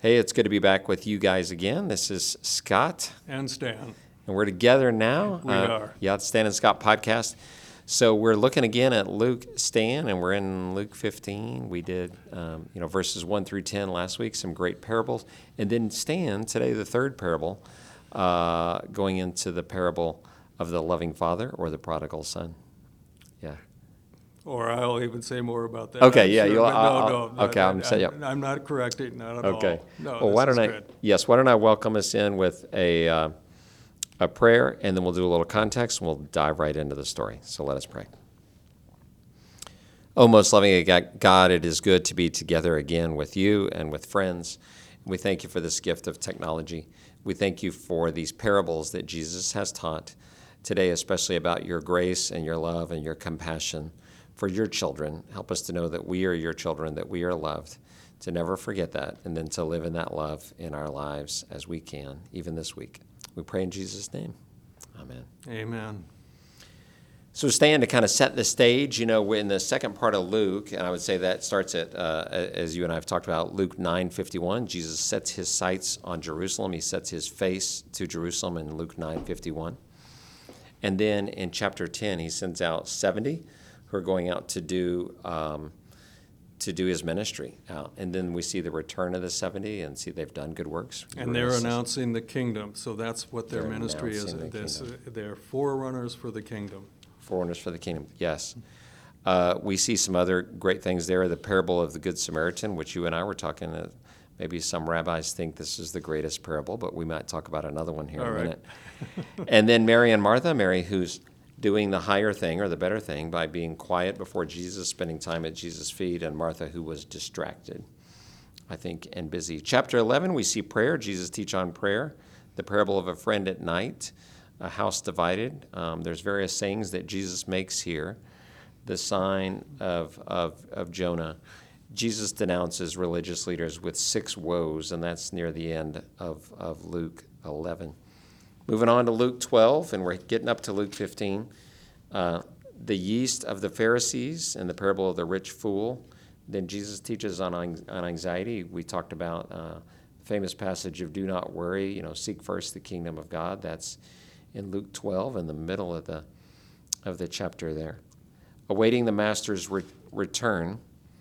Hey, it's good to be back with you guys again. This is Scott. And Stan. And we're together now. We are. Yeah, it's Stan and Scott podcast. So we're looking again at Luke, Stan, and we're in Luke 15. We did, verses 1 through 10 last week, some great parables. And then Stan, today the third parable, going into the parable of the loving father or the prodigal son. Yeah. Or I'll even say more about that. Okay, yeah. Sure, I'm not correcting, not at all. Okay. No, well, why don't I welcome us in with a prayer, and then we'll do a little context, and we'll dive right into the story. So let us pray. Oh, most loving God, it is good to be together again with you and with friends. We thank you for this gift of technology. We thank you for these parables that Jesus has taught today, especially about your grace and your love and your compassion for your children. Help us to know that we are your children, that we are loved, to never forget that, and then to live in that love in our lives as we can, even this week. We pray in Jesus' name. Amen. Amen. So Stan, to kind of set the stage, we're in the second part of Luke, and I would say that starts at, as you and I have talked about, Luke 9:51. Jesus sets his sights on Jerusalem. He sets his face to Jerusalem in Luke 9:51. And then in chapter 10, he sends out 70 who are going out to do his ministry out. And then we see the return of the 70 and see they've done good works. And they're announcing the kingdom. So that's what their ministry is. They're forerunners for the kingdom. Forerunners for the kingdom, yes. We see some other great things there. The parable of the Good Samaritan, which you and I were talking. Maybe some rabbis think this is the greatest parable, but we might talk about another one here in a minute. And then Mary and Martha. Mary, who's doing the higher thing or the better thing by being quiet before Jesus, spending time at Jesus' feet, and Martha, who was distracted, I think, and busy. Chapter 11, we see prayer. Jesus teach on prayer, the parable of a friend at night, a house divided. There's various sayings that Jesus makes here. The sign of Jonah. Jesus denounces religious leaders with 6 woes, and that's near the end of Luke 11. Moving on to Luke 12, and we're getting up to Luke 15. The yeast of the Pharisees and the parable of the rich fool. Then Jesus teaches on anxiety. We talked about the famous passage of do not worry, seek first the kingdom of God. That's in Luke 12 in the middle of the chapter there. Awaiting the master's return,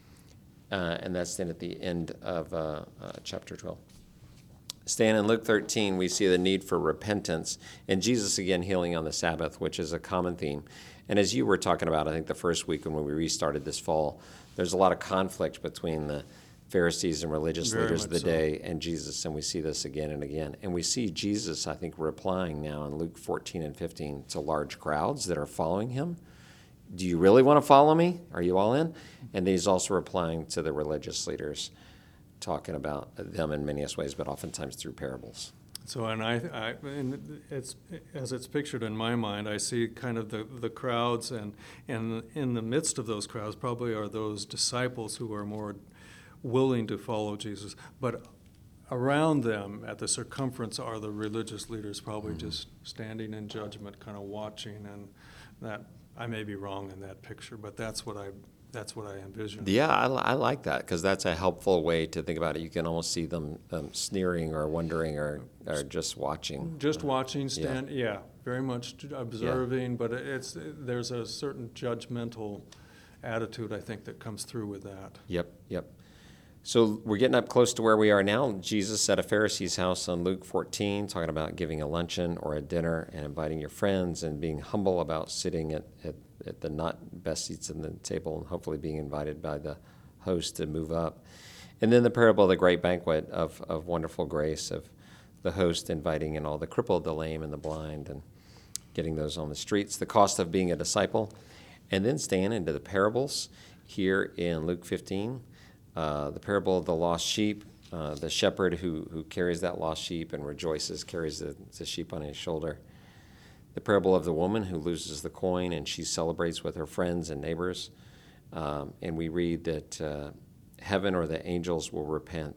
and that's then at the end of chapter 12. Stan, in Luke 13, we see the need for repentance, and Jesus again healing on the Sabbath, which is a common theme. And as you were talking about, I think the first week when we restarted this fall, there's a lot of conflict between the Pharisees and religious leaders of the day and Jesus, and we see this again and again. And we see Jesus, I think, replying now in Luke 14 and 15 to large crowds that are following him. Do you really want to follow me? Are you all in? And he's also replying to the religious leaders, talking about them in many ways, but oftentimes through parables. So, and it's as it's pictured in my mind, I see kind of the crowds, and in the midst of those crowds probably are those disciples who are more willing to follow Jesus. But around them, at the circumference, are the religious leaders probably just standing in judgment, kind of watching. And that I may be wrong in that picture, but that's what I envision. Yeah, I like that, because that's a helpful way to think about it. You can almost see them sneering or wondering or just watching. Just watching, very much observing, but there's a certain judgmental attitude, I think, that comes through with that. Yep. So we're getting up close to where we are now. Jesus at a Pharisee's house on Luke 14, talking about giving a luncheon or a dinner and inviting your friends and being humble about sitting at the not best seats in the table and hopefully being invited by the host to move up. And then the parable of the great banquet of wonderful grace, of the host inviting in all the crippled, the lame, and the blind, and getting those on the streets, the cost of being a disciple. And then stand into the parables here in Luke 15, the parable of the lost sheep, the shepherd who carries that lost sheep and rejoices, carries the sheep on his shoulder. The parable of the woman who loses the coin and she celebrates with her friends and neighbors. And we read that heaven or the angels will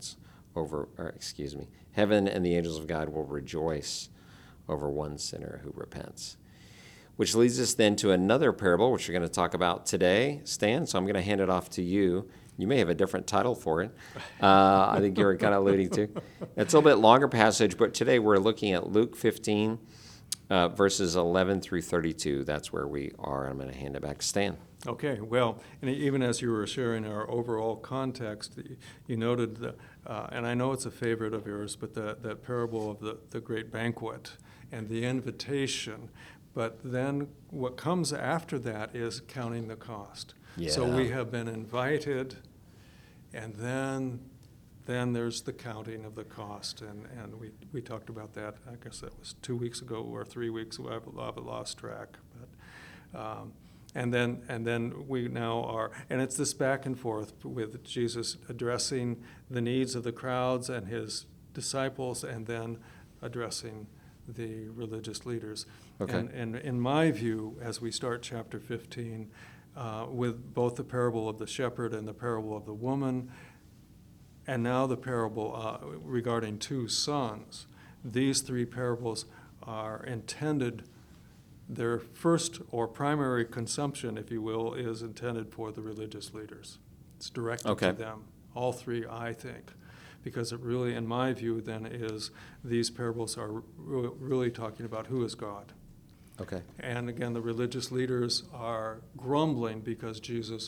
heaven and the angels of God will rejoice over one sinner who repents. Which leads us then to another parable, which we're going to talk about today, Stan. So I'm going to hand it off to you You may have a different title for it. I think you were kind of alluding to. It's a little bit longer passage, but today we're looking at Luke 15, verses 11 through 32. That's where we are. I'm going to hand it back to Stan. Okay, well, and even as you were sharing our overall context, you noted, and I know it's a favorite of yours, but that parable of the great banquet and the invitation. But then what comes after that is counting the cost. Yeah. So we have been invited, and then there's the counting of the cost. And we talked about that, I guess that was 2 weeks ago or 3 weeks ago. I've lost track. But, and then we now are, and it's this back and forth with Jesus addressing the needs of the crowds and his disciples, and then addressing the religious leaders. Okay. And in my view, as we start chapter 15, with both the parable of the shepherd and the parable of the woman, and now the parable regarding 2 sons, these 3 parables are intended, their first or primary consumption, if you will, is intended for the religious leaders. It's directed Okay. to them, all 3, I think. Because it really, in my view, then is these parables are really talking about who is God. Okay. And again, the religious leaders are grumbling because Jesus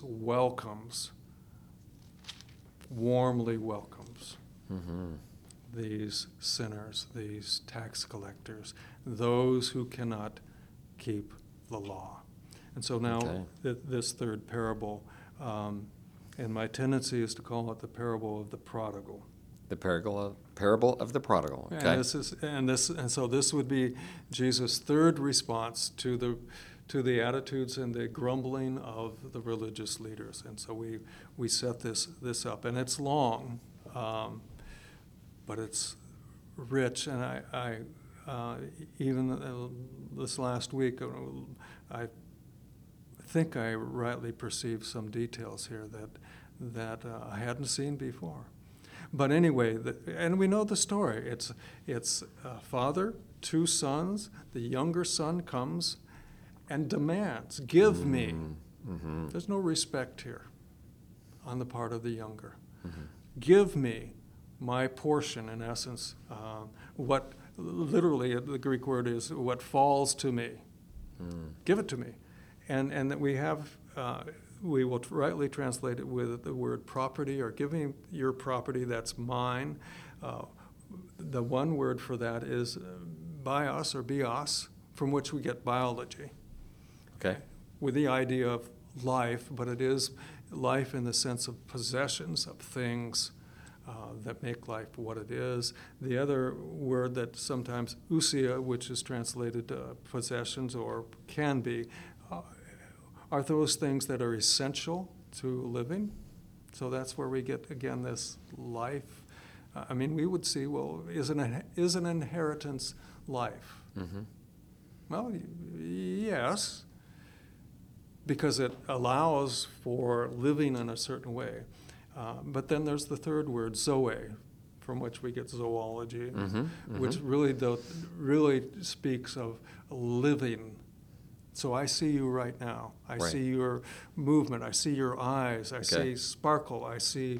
warmly welcomes these sinners, these tax collectors, those who cannot keep the law. And so now this third parable, and my tendency is to call it the parable of the prodigal. The parable of the prodigal. Okay. And so this would be Jesus' third response to the attitudes and the grumbling of the religious leaders. And so we set this up, and it's long, but it's rich. And I even this last week, I think I rightly perceived some details here that I hadn't seen before. But anyway, and we know the story. It's father, 2 sons. The younger son comes and demands, "Give me." Mm-hmm. There's no respect here on the part of the younger. Mm-hmm. "Give me my portion," in essence. What literally the Greek word is what falls to me. Give it to me. And that we have. We will rightly translate it with the word property, or give me your property, that's mine. The one word for that is bios or bios, from which we get biology. Okay. With the idea of life, but it is life in the sense of possessions, of things that make life what it is. The other word that sometimes ousia, which is translated possessions or can be, are those things that are essential to living. So that's where we get, again, this life. I mean, we would see, well, is an inheritance life? Mm-hmm. Well, yes, because it allows for living in a certain way. But then there's the third word, zoe, from which we get zoology, which really speaks of living. So I see you right now. I see your movement. I see your eyes. I see sparkle. I see,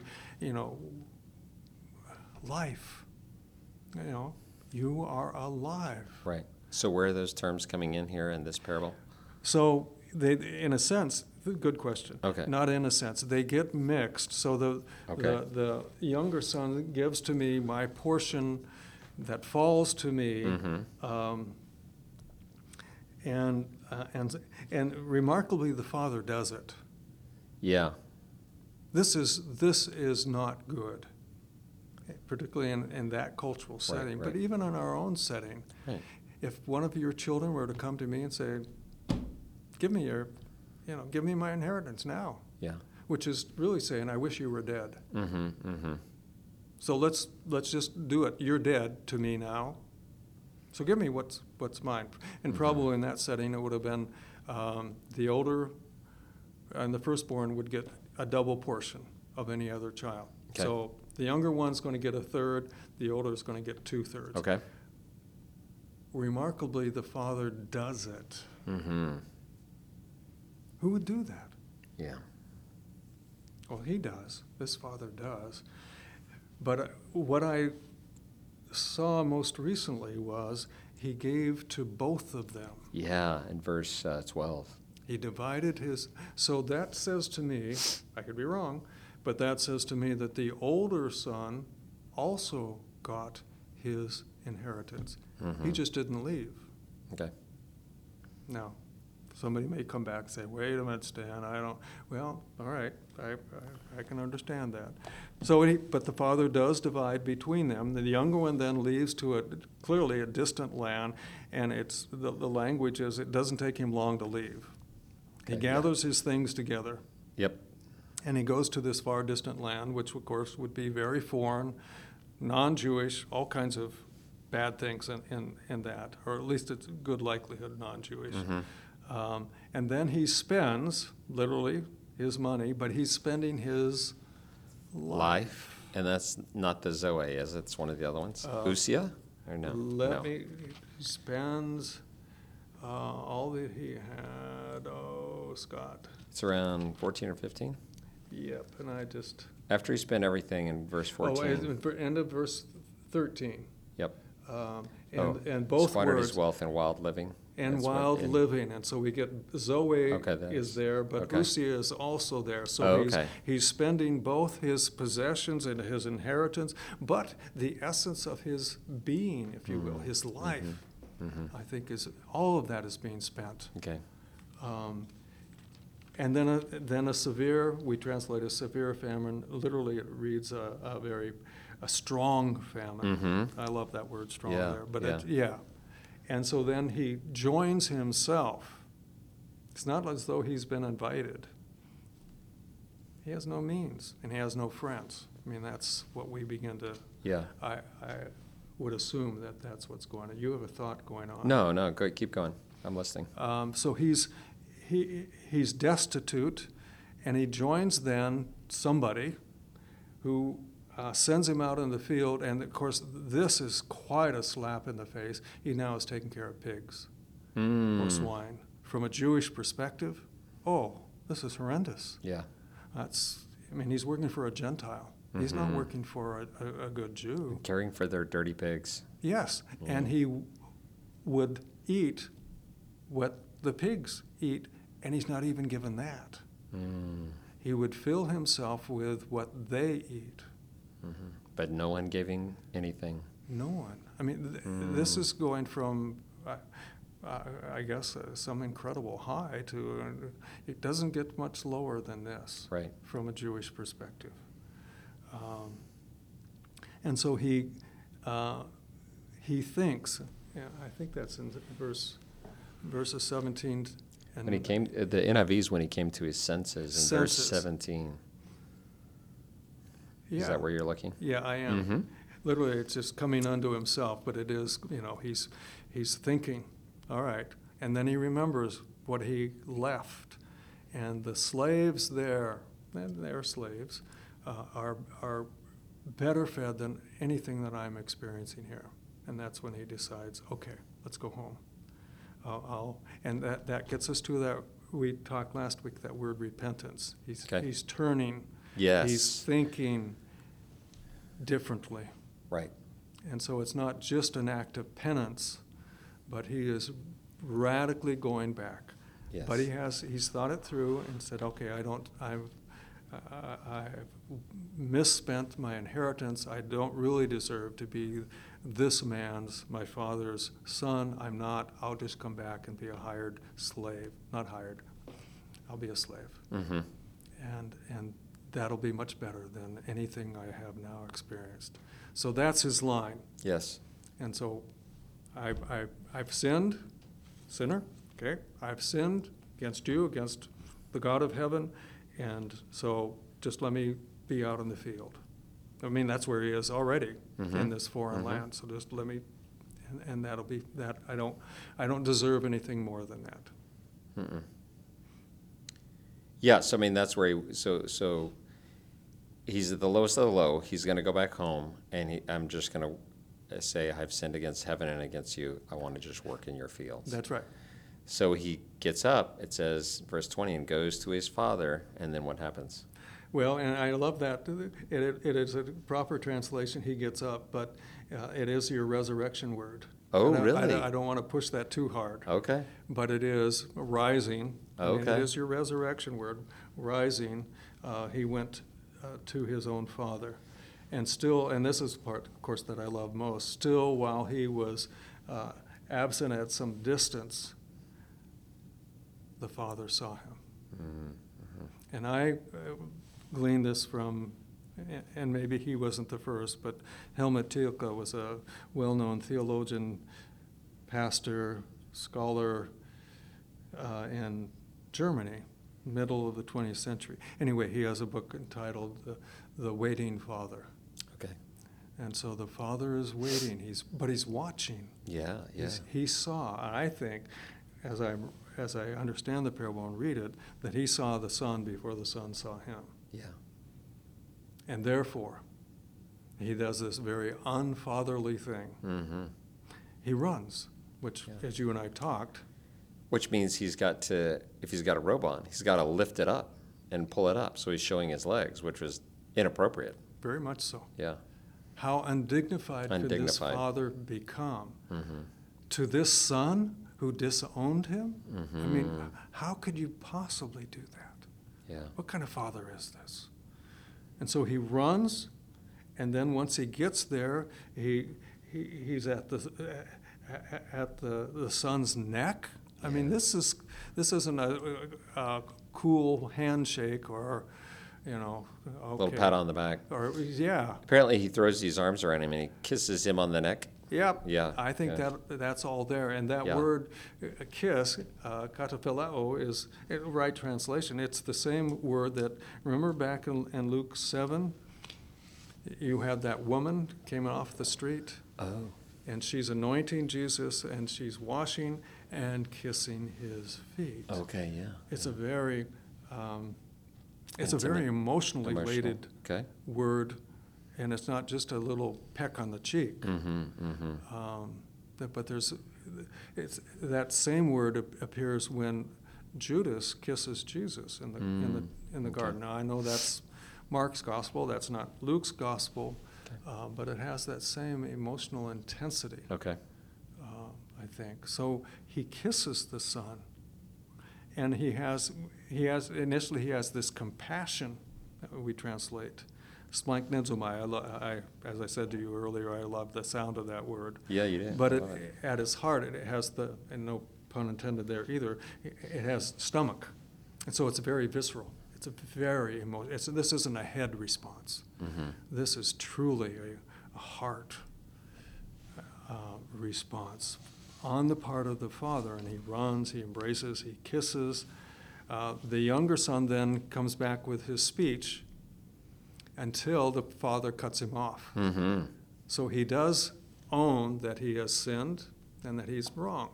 life. You are alive. Right. So where are those terms coming in here in this parable? So they, in a sense, good question. Okay. Not in a sense. They get mixed. So the younger son gives to me my portion that falls to me. Mm-hmm. And remarkably, the father does it. Yeah. This is not good, particularly in that cultural setting, right. But even in our own setting. Right. If one of your children were to come to me and say, give me my inheritance now. Yeah. Which is really saying, I wish you were dead. Mm-hmm, mm-hmm. So let's just do it. You're dead to me now. So give me what's mine. And probably in that setting, it would have been the older and the firstborn would get a double portion of any other child. Okay. So the younger one's going to get a third, the older is going to get 2/3. Okay. Remarkably, the father does it. Mm-hmm. Who would do that? Yeah. Well, he does. This father does. But what I saw most recently was he gave to both of them. Yeah, in verse 12. He divided his. So that says to me, I could be wrong, but that says to me that the older son also got his inheritance. He just didn't leave. Okay. Now, somebody may come back and say, wait a minute, Stan, I don't, well, all right, I can understand that. So, but the father does divide between them. The younger one then leaves to clearly a distant land, and it's, the language is, it doesn't take him long to leave. He Okay, gathers his things together, Yep. and he goes to this far distant land, which of course would be very foreign, non-Jewish, all kinds of bad things in that, or at least it's a good likelihood non-Jewish. And then he spends, literally, his money, but he's spending his life. And that's not the Zoe, is it? It's one of the other ones? Usia? Or no? No. He spends all that he had. Oh, Scott. It's around 14 or 15? Yep, and I just. After he spent everything in verse 14. Oh, end of verse 13. Yep. And both Squandered words. his wealth in wild living. And That's what- wild and- living, and so we get Zoe Okay, that's- is there, but okay. Usia is also there. So Oh, okay. he's spending both his possessions and his inheritance, but the essence of his being, if you will, his life, I think is all of that is being spent. Okay. And then a severe, we translate a severe famine. Literally, it reads a strong famine. I love that word, strong, Yeah, there. But yeah. yeah. And so then he joins himself. It's not as though he's been invited. He has no means, and he has no friends. I mean, that's what we begin to. Yeah. I would assume that that's what's going on. You have a thought going on. No, go, keep going. I'm listening. So he's destitute, and he joins then somebody who sends him out in the field, and of course this is quite a slap in the face. He now is taking care of pigs or swine. From a Jewish perspective, oh, this is horrendous. Yeah. He's working for a Gentile. He's not working for a good Jew. Caring for their dirty pigs. Yes, and he would eat what the pigs eat, and he's not even given that. He would fill himself with what they eat. But no one giving anything. No one. I mean, this is going from, I guess, some incredible high to, it doesn't get much lower than this. Right. From a Jewish perspective. And so he thinks, I think that's in verses 17. And When he came, the NIV's when he came to his senses in verse 17. Yeah. Is that where you're looking? Yeah, I am. Literally, it's just coming unto himself, but it is, he's thinking, all right. And then he remembers what he left. And the slaves there, and they're slaves, are better fed than anything that I'm experiencing here. And that's when he decides, okay, let's go home. And that gets us to that, we talked last week, that word repentance. He's turning. Yes. He's thinking differently. Right. And so it's not just an act of penance, but he is radically going back. Yes. But he's thought it through and said, okay, I've misspent my inheritance. I don't really deserve to be this my father's son. I'm not. I'll just come back and be a hired slave. Not hired. I'll be a slave. And that'll be much better than anything I have now experienced. So that's his line. Yes. And so I've sinned, sinner, okay? I've sinned against you, against the God of heaven, and so just let me be out in the field. I mean, that's where he is already in this foreign land, so just let me, and that'll be that. I don't deserve anything more than that. Yes, I mean, that's where so he's at the lowest of the low. He's going to go back home, and I'm just going to say, I've sinned against heaven and against you. I want to just work in your fields. That's right. So he gets up, it says, verse 20, and goes to his father, and then what happens? Well, and I love that. It is a proper translation, he gets up, but it is your resurrection word. Oh, And really? I don't want to push that too hard, Okay. but it is rising. I mean, Okay. it is your resurrection word, rising. He went to his own Father. And still, and this is the part, of course, that I love most, still while he was absent at some distance, the Father saw him. Mm-hmm. And I gleaned this from, and maybe he wasn't the first, but Helmut Thielke was a well-known theologian, pastor, scholar in Germany, middle of the 20th century. Anyway, he has a book entitled The Waiting Father. Okay. And so the Father is waiting, but he's watching. Yeah, yeah. He saw, and I think, as I understand the parable and read it, that he saw the Son before the Son saw him. Yeah. And therefore, he does this very unfatherly thing. Mm-hmm. He runs, which, Yeah. as you and I talked, Which means he's got to, if he's got a robe on, he's got to lift it up and pull it up. So he's showing his legs, which was inappropriate. very much so. Yeah. How undignified could this Undignified. father become? Mm-hmm. To this son who disowned him? Mm-hmm. I mean, how could you possibly do that? Yeah. What kind of father is this? And so he runs, and then once he gets there, he's at the son's neck. I mean, this isn't a cool handshake or, okay. Little pat on the back. Or yeah, Apparently he throws these arms around him and he kisses him on the neck. yep. Yeah, I think yeah. that's all there. And that Yeah. word, kiss, katapileo, is a right translation. It's the same word that, remember back in Luke 7, you had that woman came off the street, Oh. and she's anointing Jesus, and she's washing and kissing his feet. Okay, yeah. It's a very, it's a very Intimate. emotionally Emotional. weighted Okay. word, and it's not just a little peck on the cheek. Mm-hmm, mm-hmm. But it's that same word appears when Judas kisses Jesus in the okay. garden. Now I know that's Mark's gospel, that's not Luke's gospel, Okay. but it has that same emotional intensity. Okay. I think so. He kisses the Son, and he has this compassion that we translate. Splanknizomai. As I said to you earlier, I love the sound of that word. Yeah, you did. But I love it. at its heart, it has and no pun intended there either, it has stomach. And so it's very visceral. It's a very emotional, this isn't a head response. Mm-hmm. This is truly a heart response on the part of the Father. And he runs, he embraces, he kisses. The younger son then comes back with his speech until the Father cuts him off. Mm-hmm. So he does own that he has sinned and that he's wrong.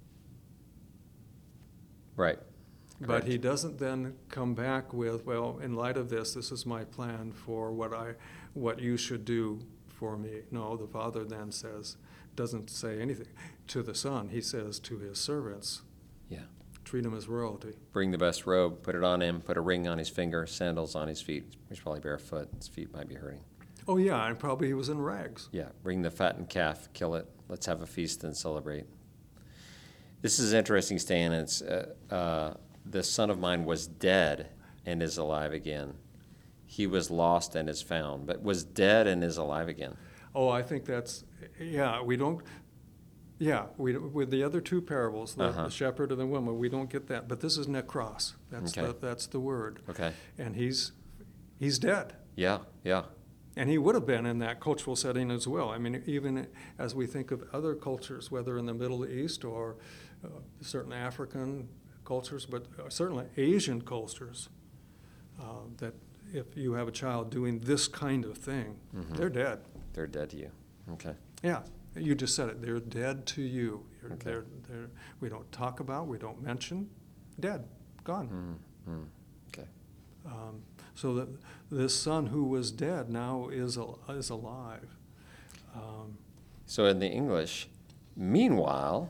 Right. But Correct. he doesn't then come back with, well, in light of this is my plan for what you should do for me. No, the Father then doesn't say anything to the Son. He says to his servants, Yeah. treat him as royalty. Bring the best robe, put it on him, put a ring on his finger, sandals on his feet. He's probably barefoot. His feet might be hurting. Oh yeah, and probably he was in rags. Yeah. Bring the fattened calf, kill it. Let's have a feast and celebrate. This is interesting, Stan. It's this son of mine was dead and is alive again. He was lost and is found, but was dead and is alive again. Oh, I think that's, with the other two parables, the shepherd and the woman, we don't get that. But this is nekros. That's the word. Okay. And he's dead. Yeah, yeah. And he would have been in that cultural setting as well. I mean, even as we think of other cultures, whether in the Middle East or certain African cultures, but certainly Asian cultures, that if you have a child doing this kind of thing, they're dead. They're dead to you. Okay. Yeah, you just said it. They're dead to you. Okay. We don't talk about, we don't mention, dead, gone. Okay. So that this son who was dead now is alive. So in the English, meanwhile,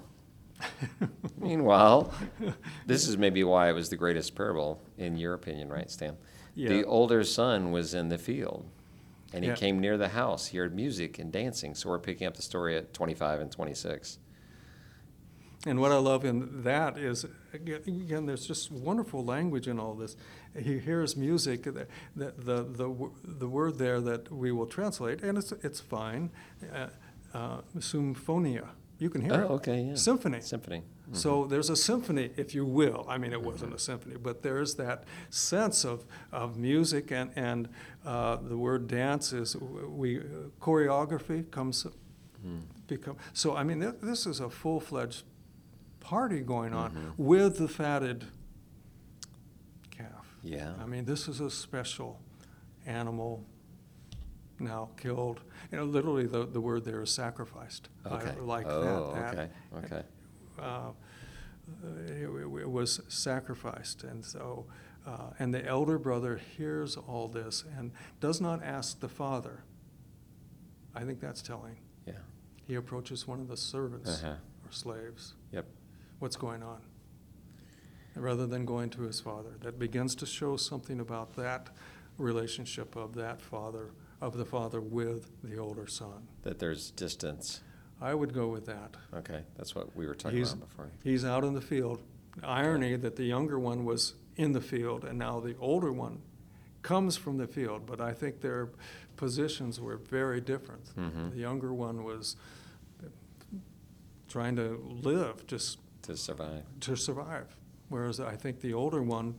this is maybe why it was the greatest parable, in your opinion, right, Stan? Yeah. The older son was in the field, and he Yeah. came near the house. He heard music and dancing. So we're picking up the story at 25 and 26. And what I love in that is, again, there's just wonderful language in all this. He hears music, the word there that we will translate, and it's fine, symphonia. You can hear it. Oh, okay, yeah. Symphony. Symphony. So there's a symphony, if you will. I mean, it wasn't a symphony, but there's that sense of music, and the word dance is, choreography comes, become. So, I mean, this is a full-fledged party going on with the fatted calf. Yeah. I mean, this is a special animal now killed. You know, literally the word there is sacrificed. Okay. I like oh, that. okay. It was sacrificed, and so and the elder brother hears all this and does not ask the father. I think that's telling. Yeah. He approaches one of the servants Uh-huh. or slaves. Yep. What's going on? Rather than going to his father, that begins to show something about that relationship of the father with the older son. That there's distance. I would go with that. Okay, that's what we were talking He's- about before. He's out in the field. Irony that the younger one was in the field and now the older one comes from the field, but I think their positions were very different. Mhm. The younger one was trying to live just To survive. to survive, whereas I think the older one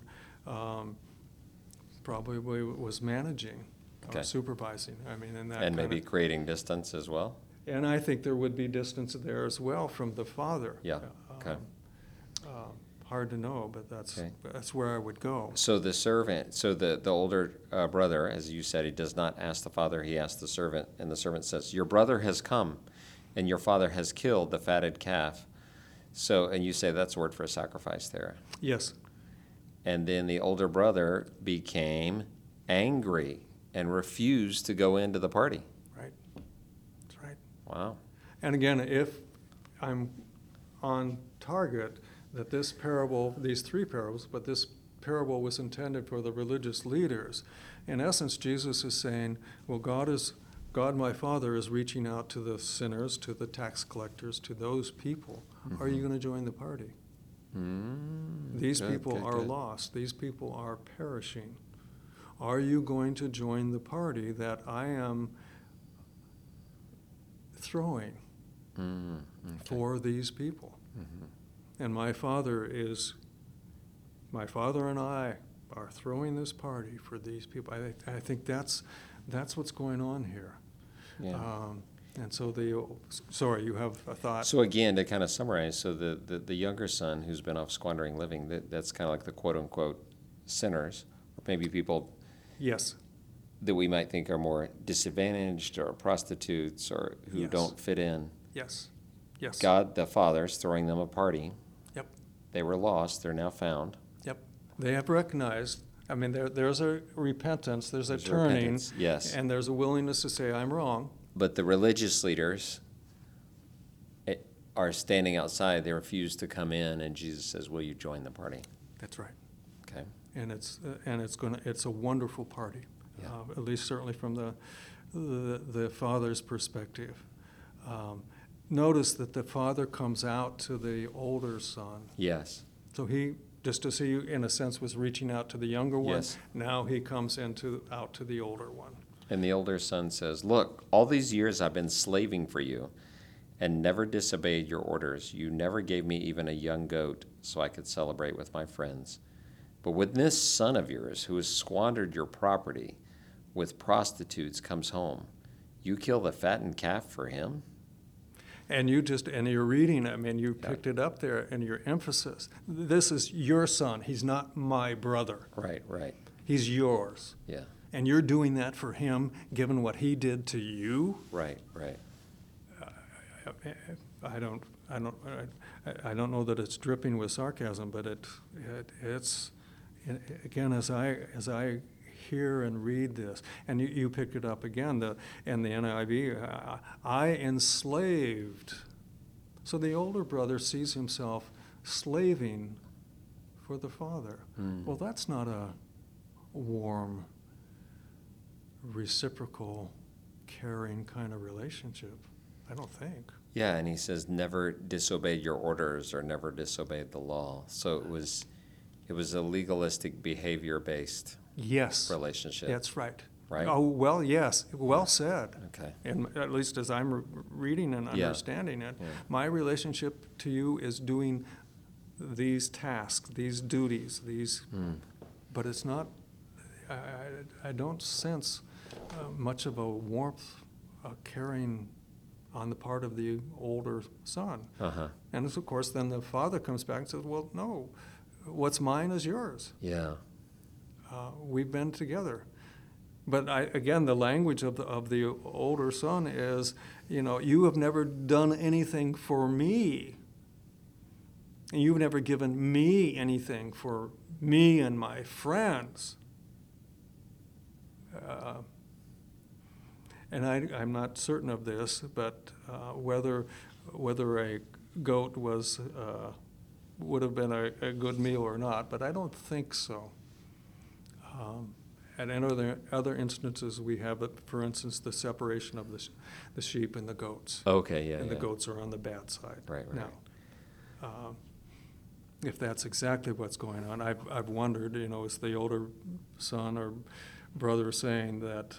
probably was managing Okay. or supervising. I mean, in that And maybe kinda, creating distance as well. and I think there would be distance there as well from the father. Yeah, okay. Hard to know, but Okay. that's where I would go. So the servant, so the older brother, as you said, he does not ask the father, he asks the servant, and the servant says, "Your brother has come, and your father has killed the fatted calf." So, and you say that's a word for a sacrifice there. Yes, And then the older brother became angry and refused to go into the party. right. That's right. Wow. And again, if I'm on target, that this parable, these three parables, but this parable was intended for the religious leaders. In essence, Jesus is saying, well, God my Father is reaching out to the sinners, to the tax collectors, to those people. Are you going to join the party? These Good, people good, are good. lost. These people are perishing. Are you going to join the party that I am throwing Okay. for these people? Mhm. And my Father and I are throwing this party for these people. I think that's what's going on here. Yeah. And so sorry, you have a thought? So again, to kind of summarize, so the younger son who's been off squandering living, that's kind of like the quote-unquote sinners, or maybe people Yes, that we might think are more disadvantaged or prostitutes or who Yes. don't fit in. yes, yes. God, the Father's throwing them a party. Yep, They were lost, they're now found. yep. They have recognized, I mean, there's a repentance, there's a There's a turning. repentance, yes. And there's a willingness to say, I'm wrong. But the religious leaders are standing outside. They refuse to come in, and Jesus says, "Will you join the party?" That's right. Okay. And it's a wonderful party, Yeah. at least certainly from the father's perspective. Notice that the father comes out to the older son. Yes. So he, just as he, in a sense, was reaching out to the younger one, Yes. now he comes out to the older one. And the older son says, "Look, all these years I've been slaving for you and never disobeyed your orders. You never gave me even a young goat so I could celebrate with my friends. But when this son of yours, who has squandered your property with prostitutes, comes home, you kill the fattened calf for him?" And you're reading, I mean, you picked it up there, and your emphasis, this is your son. He's not my brother. Right. He's yours. Yeah. And you're doing that for him, given what he did to you? Right. I don't know that it's dripping with sarcasm, but it's again, as I hear and read this, and you picked it up again, in the NIV, I enslaved. So the older brother sees himself slaving for the father. Well, that's not a warm, reciprocal, caring kind of relationship. I don't think. Yeah, and he says, never disobeyed your orders or never disobeyed the law. So it was a legalistic, behavior-based Yes, relationship. that's right. Right? Oh, well, yes, well said. Okay. And at least as I'm reading and Yeah. understanding it, Yeah. my relationship to you is doing these tasks, these duties, but it's not, I don't sense much of a warmth, a caring on the part of the older son. Uh-huh. And of course, then the father comes back and says, well, no, what's mine is yours. Yeah. We've been together. But again, the language of the older son is, you have never done anything for me. And you've never given me anything for me and my friends. And I'm not certain of this, but whether a goat would have been a good meal or not, but I don't think so. And in other instances, we have, for instance, the separation of the sheep and the goats. Okay, yeah, And the yeah. goats are on the bad side. Right. Now, if that's exactly what's going on, I've wondered, is the older son or brother saying that,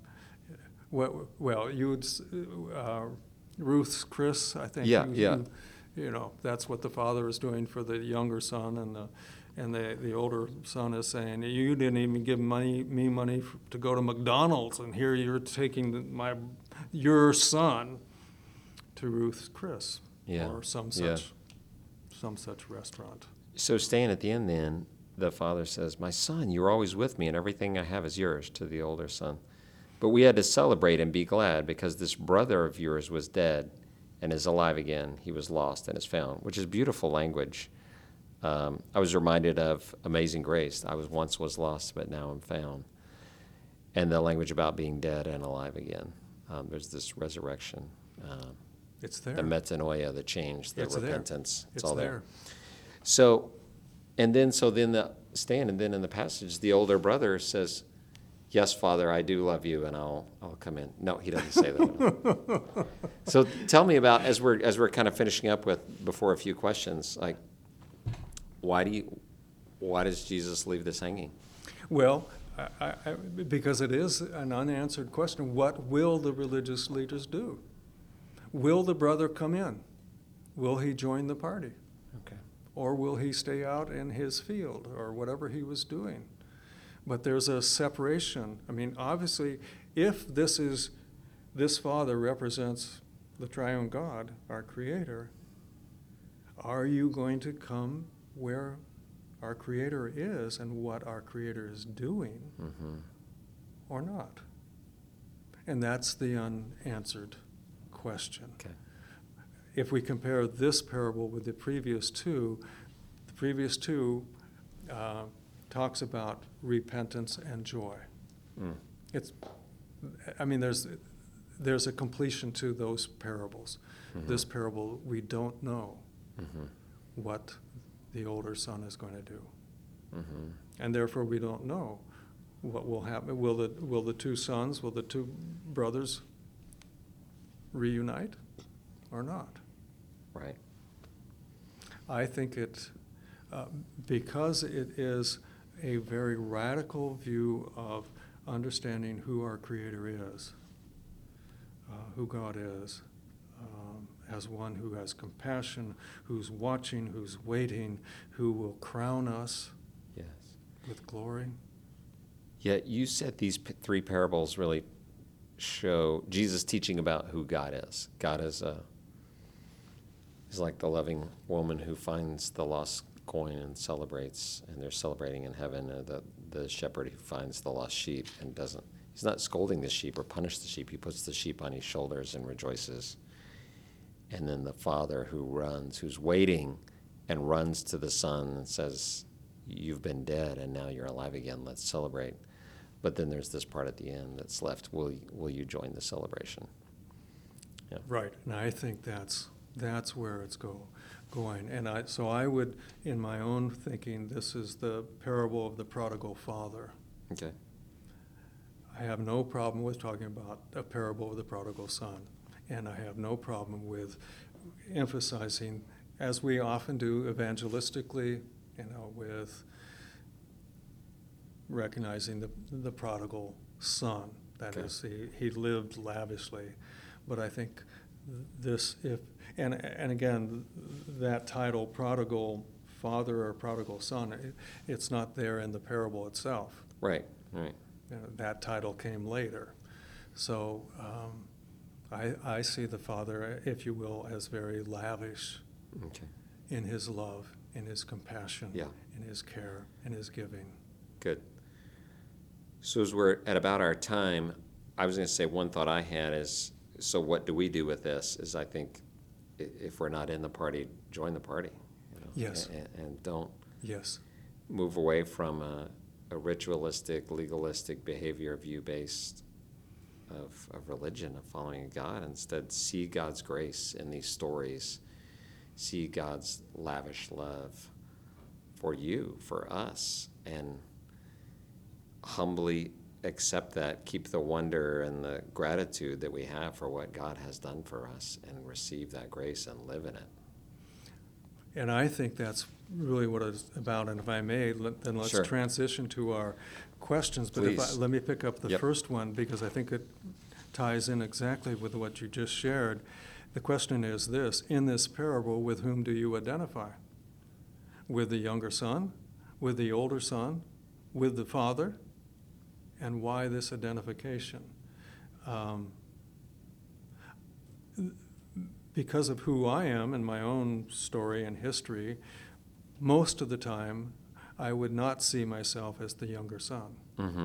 Ruth's Chris, I think. Yeah. That's what the father is doing for the younger son, and the older son is saying, you didn't even give me money to go to McDonald's, and here you're taking your son to Ruth's Chris, Yeah. or some Yeah. such restaurant. So staying at the end then, the father says, my son, you're always with me and everything I have is yours, to the older son. But we had to celebrate and be glad because this brother of yours was dead and is alive again. He was lost and is found, which is beautiful language. I was reminded of Amazing Grace. I once was lost, but now I'm found. And the language about being dead and alive again. There's this resurrection. It's there. The metanoia, the change, the It's there. repentance. It's It's all there. So then the stand, and then in the passage, the older brother says, yes, Father, I do love you, and I'll come in. No, he doesn't say that. So tell me about, as we're kind of finishing up before a few questions, like, why does Jesus leave this hanging? Well, because it is an unanswered question. What will the religious leaders do? Will the brother come in? Will he join the party? Okay. Or will he stay out in his field or whatever he was doing? But there's a separation. I mean, obviously, if this father represents the triune God, our Creator, are you going to come where our Creator is and what our Creator is doing, or not? And that's the unanswered question. Okay. If we compare this parable with the previous two talks about repentance and joy. There's a completion to those parables. This parable, we don't know what the older son is going to do, and therefore we don't know what will happen. Will the two brothers reunite or not? Right. I think because it is a very radical view of understanding who our Creator is, who God is, as one who has compassion, who's watching, who's waiting, who will crown us Yes. with glory. Yeah, you said these three parables really show Jesus teaching about who God is. God is like the loving woman who finds the lost coin and celebrates, and they're celebrating in heaven. The shepherd who finds the lost sheep and he's not scolding the sheep or punish the sheep. He puts the sheep on his shoulders and rejoices. And then the father who's waiting and runs to the son and says, you've been dead and now you're alive again. Let's celebrate. But then there's this part at the end that's left. Will you join the celebration? Yeah. Right, and I think that's where it's going. And so I would, in my own thinking, this is the parable of the prodigal father. Okay. I have no problem with talking about a parable of the prodigal son. And I have no problem with emphasizing, as we often do evangelistically, with recognizing the prodigal son. That Okay. is, he lived lavishly. But I think and again, that title, prodigal father or prodigal son, it's not there in the parable itself. Right, right. That title came later. So I see the Father, if you will, as very lavish Okay. in his love, in his compassion, Yeah. in his care, in his giving. Good. So as we're at about our time, I was going to say one thought I had is, so what do we do with this? Is I think if we're not in the party, join the party. Yes. And don't Yes. move away from a ritualistic, legalistic behavior view-based of religion, of following God. Instead, see God's grace in these stories. See God's lavish love for you, for us, and humbly accept that, keep the wonder and the gratitude that we have for what God has done for us, and receive that grace and live in it. And I think that's really what it's about. And if I may, then let's Sure. transition to our questions. But Please. let me pick up the Yep. first one, because I think it ties in exactly with what you just shared. The question is this: in this parable, with whom do you identify? With the younger son? With the older son? With the father? And why this identification? Because of who I am and my own story and history, most of the time I would not see myself as the younger son. Mm-hmm.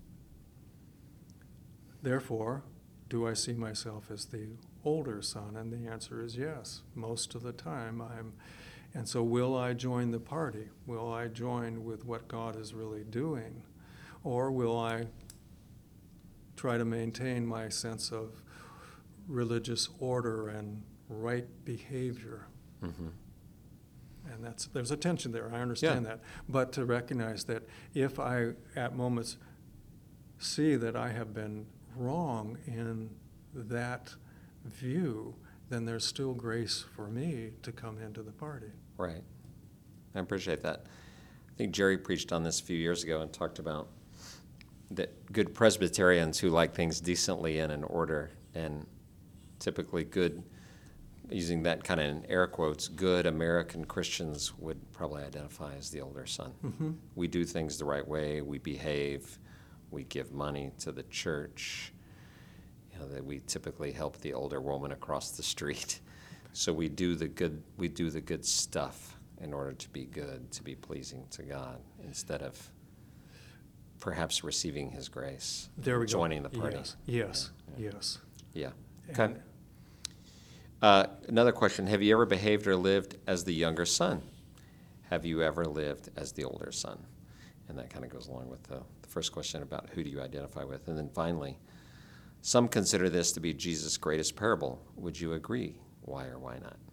Therefore, do I see myself as the older son? And the answer is yes. Most of the time and so will I join the party? Will I join with what God is really doing? Or will I try to maintain my sense of religious order and right behavior? Mm-hmm. And there's a tension there, I understand that. But to recognize that if I, at moments, see that I have been wrong in that view, then there's still grace for me to come into the party. Right. I appreciate that. I think Jerry preached on this a few years ago and talked about that good Presbyterians who like things decently and in order, and typically good, using that kind of in air quotes, good American Christians would probably identify as the older son. Mm-hmm. We do things the right way, we behave, we give money to the church, that we typically help the older woman across the street. So we do the good stuff in order to be good, to be pleasing to God, instead of perhaps receiving his grace, There we go. joining the party. Yes. Yeah. And- Okay. Another question. Have you ever behaved or lived as the younger son? Have you ever lived as the older son? And that kind of goes along with the first question about who do you identify with. And then finally, some consider this to be Jesus' greatest parable. Would you agree? Why or why not?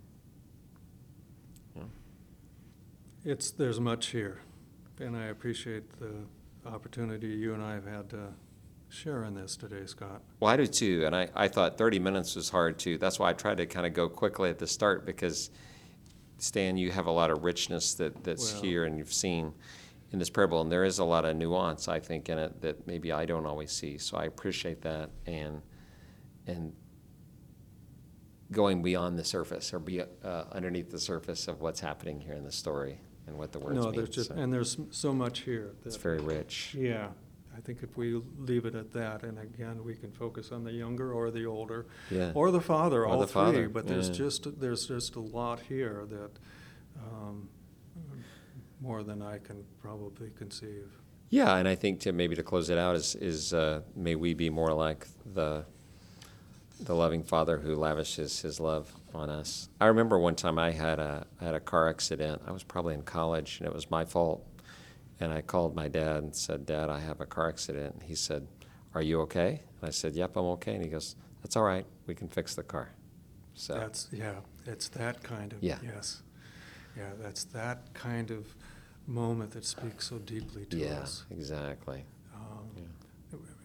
Yeah. There's much here, and I appreciate the opportunity you and I have had to share in this today, Scott. Well, I do too, and I thought 30 minutes was hard too. That's why I tried to kind of go quickly at the start, because, Stan, you have a lot of richness that's Well, here and you've seen in this parable, and there is a lot of nuance, I think, in it that maybe I don't always see. So I appreciate that, and going beyond the surface, or be underneath the surface of what's happening here in the story and what the words No, mean. there's so much here. It's very rich. Yeah, I think if we leave it at that, and again, we can focus on the younger or the older, Yeah. or the father, Or all the three. father, But yeah. there's just a lot here that more than I can probably conceive. Yeah, and I think to close it out is may we be more like the loving Father who lavishes his love on us. I remember one time I had a car accident. I was probably in college, and it was my fault. And I called my dad and said, "Dad, I have a car accident." And he said, "Are you okay?" And I said, "Yep, I'm okay." And he goes, "That's all right. We can fix the car." So It's that kind of, Yeah. yes. Yeah, that's that kind of moment that speaks so deeply to us. exactly.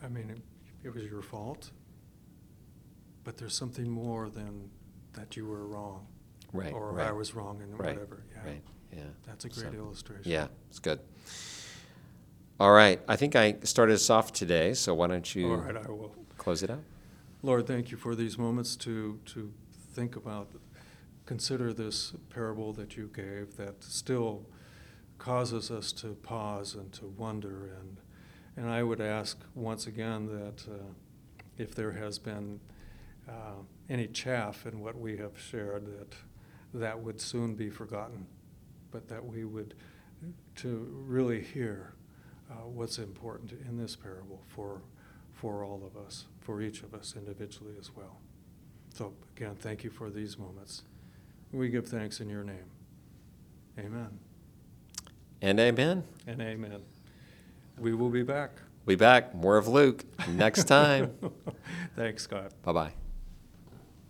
I mean, it was your fault, but there's something more than that you were wrong. Right, Or right. I was wrong and Right, whatever. Yeah. right, yeah. That's a great So, illustration. Yeah, it's good. All right, I think I started us off today, so why don't All you right, I will. close it out? Lord, thank you for these moments to think about, consider this parable that you gave that still causes us to pause and to wonder. And I would ask once again that if there has been any chaff in what we have shared, that would soon be forgotten, but that we would to really hear what's important in this parable for all of us, for each of us individually as well. So again, thank you for these moments. We give thanks in your name. Amen And amen. and amen. We will be back. We'll be back. More of Luke next time. Thanks, Scott. Bye-bye.